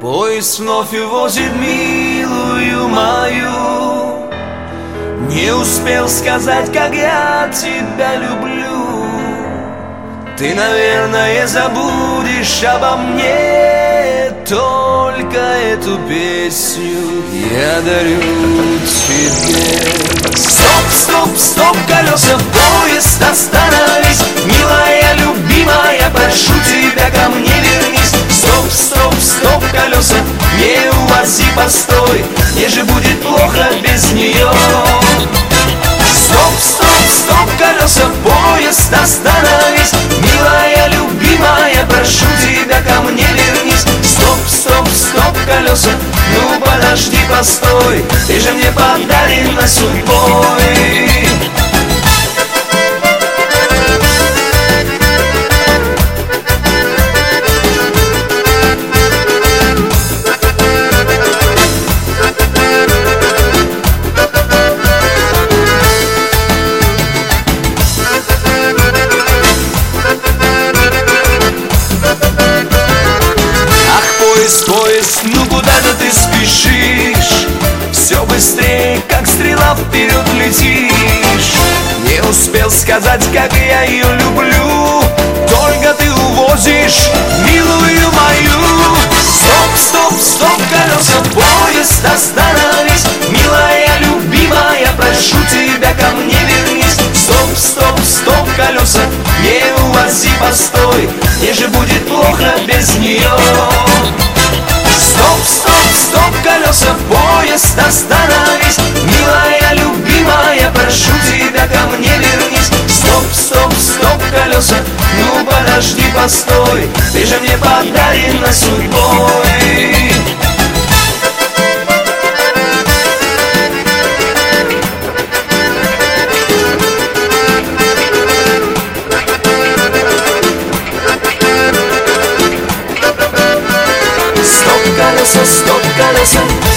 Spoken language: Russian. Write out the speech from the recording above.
Поезд вновь увозит милую мою. Не успел сказать, как я тебя люблю. Ты, наверное, забудешь обо мне только эту песню я дарю тебе. Стоп, стоп, стоп, колеса, поезд, остановись. Милая, любимая, прошу тебя, ко мне вернись. Стоп, стоп, стоп, колеса, не увози, постой. Мне же будет плохо без нее. Стоп, стоп, стоп, колеса, поезд, остановись. Милая, любимая, прошу тебя, ко мне вернись. Стоп, стоп, стоп, колеса, ну подожди, постой. Ты же мне подарена судьбой. Поезд, ну куда же ты спешишь? Все быстрее, как стрела, вперед летишь. Не успел сказать, как я ее люблю. Только ты увозишь милую мою. Стоп, стоп, стоп, колеса, поезд, остановись. Милая, любимая, прошу тебя, ко мне вернись. Стоп, стоп, стоп, колеса, не увози, постой. Мне же будет плохо без нее. Стоп, стоп, стоп, колеса, поезд, остановись. Милая, любимая, прошу тебя, ко мне вернись. Стоп, стоп, стоп, колеса, ну подожди, постой. Ты же мне подарена судьбой. Стоп, колеса,